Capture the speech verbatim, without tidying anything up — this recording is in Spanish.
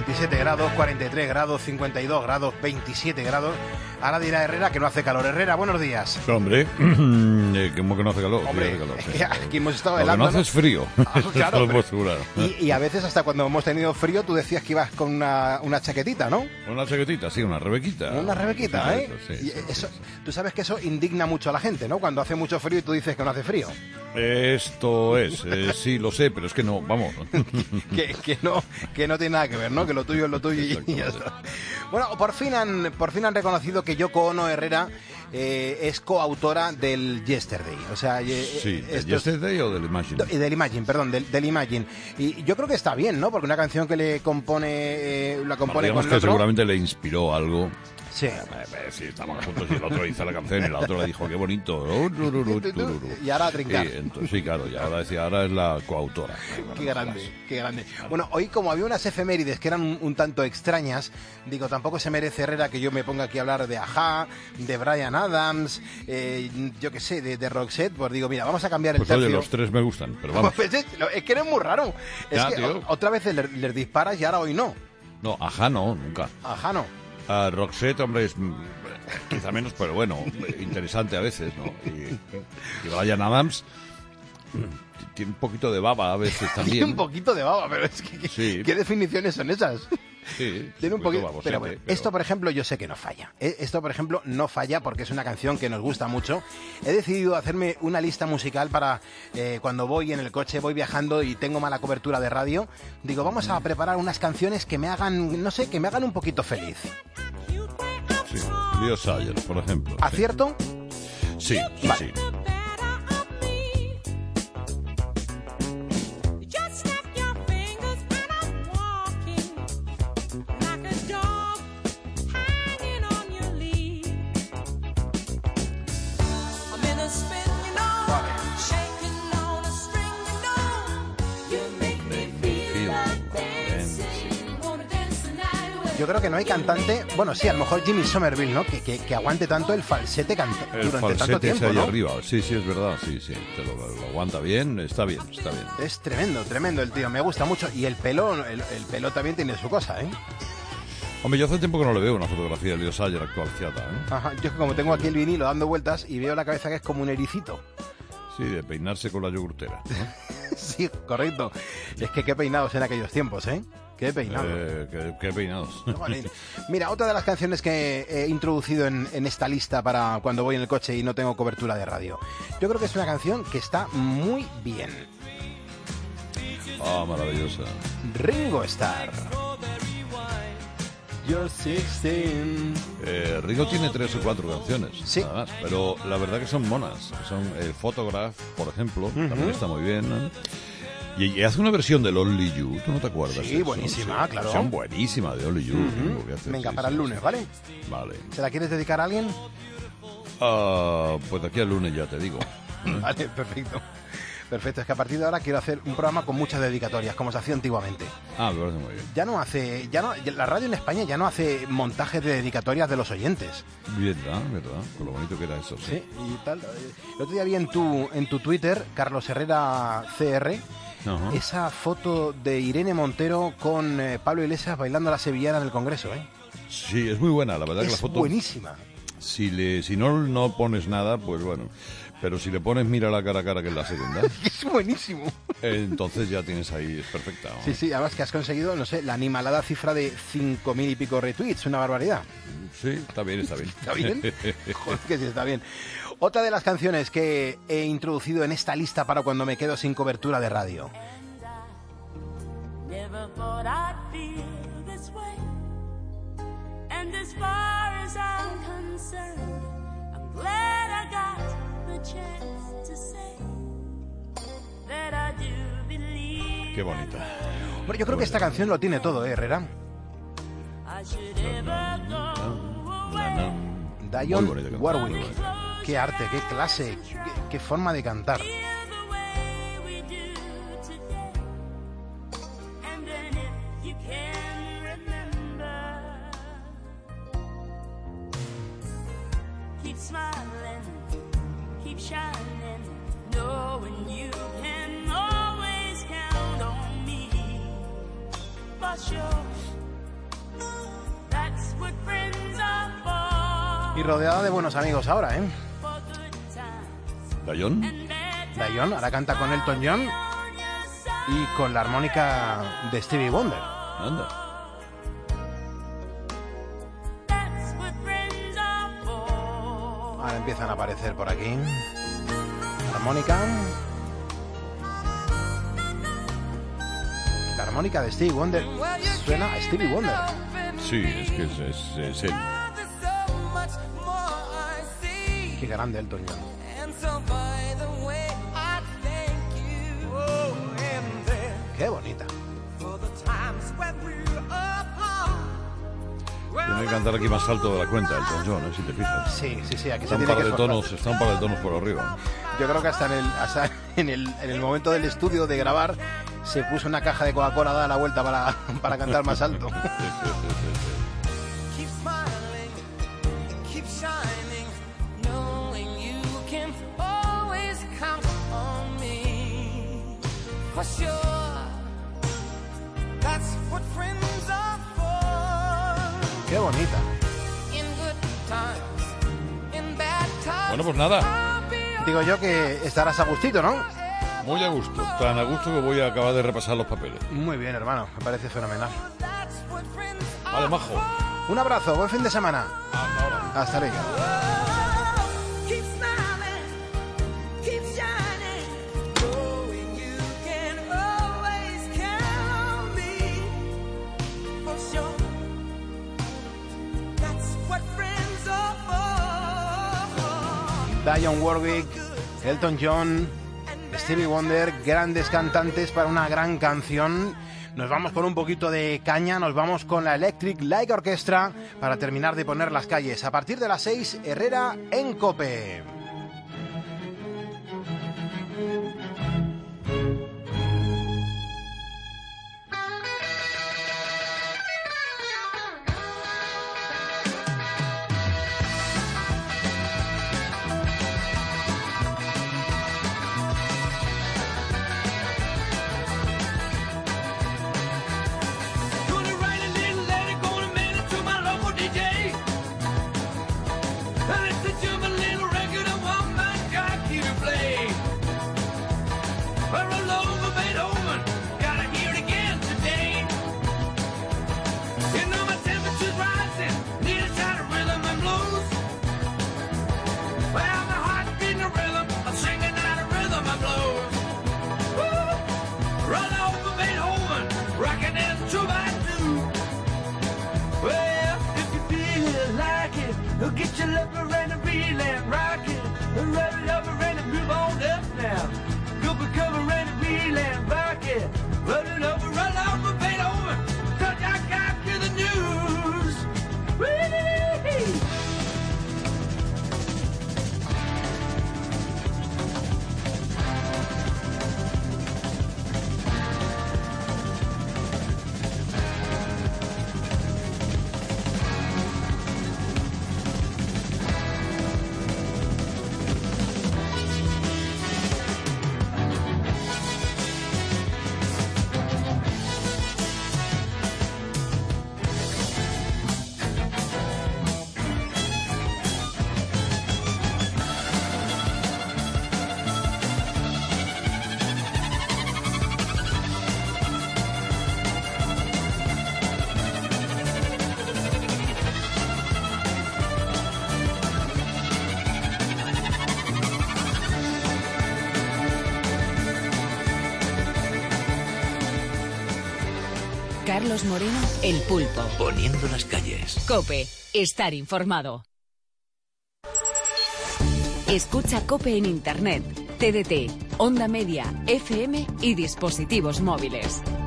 veintisiete grados, cuarenta y tres grados, cincuenta y dos grados, veintisiete grados. Ahora dirá Herrera que no hace calor. Herrera, buenos días. Hombre, ¿cómo que no hace calor? Hombre, sí, hace calor, sí. aquí hemos estado Lo helando. que no hace es frío. Ah, claro, lo puedo asegurar. Y, y a veces hasta cuando hemos tenido frío tú decías que ibas con una, una chaquetita, ¿no? Una chaquetita, sí, una rebequita. Una rebequita, ¿eh? Sí, Y sí, eso, sí. tú sabes que eso indigna mucho a la gente, ¿no? Cuando hace mucho frío y tú dices que no hace frío. Esto es, eh, sí, lo sé, pero es que no, vamos. que, que no que no tiene nada que ver, ¿no? Que lo tuyo es lo tuyo y, y ya está. Bueno, por fin han por fin han reconocido que Yoko Ono Herrera eh, es coautora del Yesterday. O sea, eh, Sí, ¿del esto Yesterday o del Imagine? es, del Imagine, perdón, del, del Imagine. Y yo creo que está bien, ¿no? Porque una canción que le compone eh, la compone Digamos con que el otro. seguramente le inspiró algo. Sí. Sí, estamos juntos y el otro hizo la canción y la otra le dijo, qué bonito. Oh, tururú, tururú. Y ahora a trincar. Sí, entonces, sí, claro, y ahora decía, ahora es la coautora. Qué grande, qué grande. Bueno, hoy como había unas efemérides que eran un, un tanto extrañas, digo, tampoco se merece Herrera que yo me ponga aquí a hablar de Ajá, de Bryan Adams, eh, yo qué sé, de, de Roxette, pues digo, mira, vamos a cambiar el Pues oye, tercio. los tres me gustan, pero vamos. Pues es, es que eres muy raro. Es Ya, que tío. o- otra vez les, les disparas y ahora hoy no. No, ajá, no, nunca. Ajá, no. A Roxette, hombre, es mm, quizá menos, pero bueno, interesante a veces, ¿no? Y, y Bryan Adams mm, tiene un poquito de baba a veces Tiene también. un poquito de baba, pero es que, Sí. ¿qué definiciones son esas? Sí, Tiene un poquito, babosete, pero bueno, pero- esto por ejemplo yo sé que no falla. Eh, Esto por ejemplo no falla porque es una canción que nos gusta mucho. He decidido hacerme una lista musical para eh, cuando voy en el coche, voy viajando y tengo mala cobertura de radio. Digo, vamos a preparar unas canciones que me hagan, no sé, que me hagan un poquito feliz. Sí, Leo Sayer, por ejemplo. ¿Acierto? Sí, sí, Vale. sí. Yo creo que no hay cantante, bueno, sí, a lo mejor Jimmy Somerville, ¿no? Que, que, que aguante tanto el falsete canta El durante tanto falsete tiempo, ese ahí ¿no? arriba. Sí, sí, es verdad. Sí, sí. Te lo, lo aguanta bien. Está bien, está bien. Es tremendo, tremendo el tío, me gusta mucho. Y el pelo, el, el pelo también tiene su cosa, ¿eh? Hombre, yo hace tiempo que no le veo una fotografía de Leo Sayer actualizada, ¿eh? Ajá, yo es que como tengo aquí el vinilo dando vueltas y veo la cabeza que es como un ericito. Sí, de peinarse con la yogurtera, ¿no? Sí, correcto. Es que qué peinados en aquellos tiempos, ¿eh? Qué peinados. Eh, qué, qué peinados. Jolín. Mira, otra de las canciones que he introducido en, en esta lista para cuando voy en el coche y no tengo cobertura de radio. Yo creo que es una canción que está muy bien. Ah, maravillosa. Ringo Starr. You're sixteen. Eh, Ringo tiene tres o cuatro canciones, Sí. nada más, pero la verdad que son monas. Son el Photograph, por ejemplo, también está muy bien, ¿no? Y, y hace una versión del Only You, ¿tú no te acuerdas? Sí, de eso? buenísima, Sí, claro. Versión buenísima de Only You. Ringo, que hace, Venga, sí, para sí, el lunes, sí. ¿vale? Vale. ¿Se la quieres dedicar a alguien? Ah, pues de aquí al lunes ya te digo. Vale, perfecto. Perfecto, es que a partir de ahora quiero hacer un programa con muchas dedicatorias, como se hacía antiguamente. Ah, me parece muy bien. Ya no hace, ya no, la radio en España ya no hace montajes de dedicatorias de los oyentes. Verdad, verdad. Con lo bonito que era eso, sí. Sí, y tal. El otro día vi en tu, en tu Twitter, Carlos Herrera C R, Ajá. esa foto de Irene Montero con eh, Pablo Iglesias bailando la sevillana en el Congreso, ¿eh? Sí, es muy buena, la verdad que la Es foto... buenísima. Si, le, si no, no pones nada, pues bueno. Pero si le pones mira la cara a cara, que es la segunda, Es buenísimo. entonces ya tienes ahí, es perfecta, ¿no? Sí, sí, además que has conseguido, no sé, la animalada cifra de cinco mil y pico retweets, una barbaridad. Sí, está bien, está bien. ¿Está bien? Joder, que sí, está bien. Otra de las canciones que he introducido en esta lista para cuando me quedo sin cobertura de radio. Never thought I'd feel this way. And as far as I'm concerned, I'm glad I got the chance to say that I do believe. Qué bonita. Bueno, yo creo que esta canción lo tiene todo, ¿eh, Herrera? I should ever go away. Muy Dionne bonita canción, Warwick. muy bonita. Qué arte, qué clase, qué, qué forma de cantar. Feel the way we do today. And then if you can remember, keep smiling, keep shining, knowing you can always count on me. For sure, what friends are for. Y rodeada de buenos amigos ahora, ¿eh? For good times ¿Dayón? and bad Dion ahora canta con Elton John on your side. y con la armónica de Stevie Wonder. Anda. That's what friends are for. Ahora empiezan a aparecer por aquí. Armónica. La armónica de Stevie Wonder suena a Stevie Wonder. Sí, es que es, es, es él. Qué grande Elton John. Qué bonita. Tiene que cantar aquí más alto de la cuenta, Elton John, ¿eh? Si te fijas. Sí, sí, sí, aquí Está se un tiene par que de esforzar. tonos, está un par de tonos por arriba. Yo creo que hasta en el, hasta en el, en el momento del estudio de grabar se puso una caja de Coca-Cola a dar la vuelta para, para cantar más alto. Keep smiling, keep shining, knowing you can always count on me. For sure, that's what friends are for. Qué bonita. In good times, in bad times. Bueno, pues nada, I'll be Digo yo que estarás a gustito, ¿no? muy a gusto. Tan a gusto que voy a acabar de repasar los papeles. Muy bien, hermano. Me parece fenomenal. that's what friends are Vale, majo. Un abrazo. Buen fin de semana. Hasta luego. for. Keep smiling, keep shining, knowing you can always count on me. For sure, that's what friends are for. Dionne Warwick, Elton John, Stevie Wonder, grandes cantantes para una gran canción. Nos vamos con un poquito de caña, nos vamos con la Electric Light Orchestra para terminar de poner las calles. A partir de las seis, Herrera en COPE. Gonna write a little letter, gonna mail it to my local D J. And it's a German little record I want my jockey to play. I roll over Beethoven, gotta hear it again today. You know my temperature's rising, need a shot of rhythm and blues. Well, my heart's beating a rhythm, I'm singing out a rhythm and blues. Woo! Roll over Beethoven, rockin' and two by two. Well, if you feel like it, get your lover and a reel and rock it. Roll it over and move on up now. Go for cover and a reel and rock it. Roll it over, roll over Beethoven, 'cause I got you the news. Whee! Carlos Moreno, El Pulpo. Poniendo las calles. COPE, estar informado. Escucha COPE en Internet, T D T, Onda Media, F M y dispositivos móviles.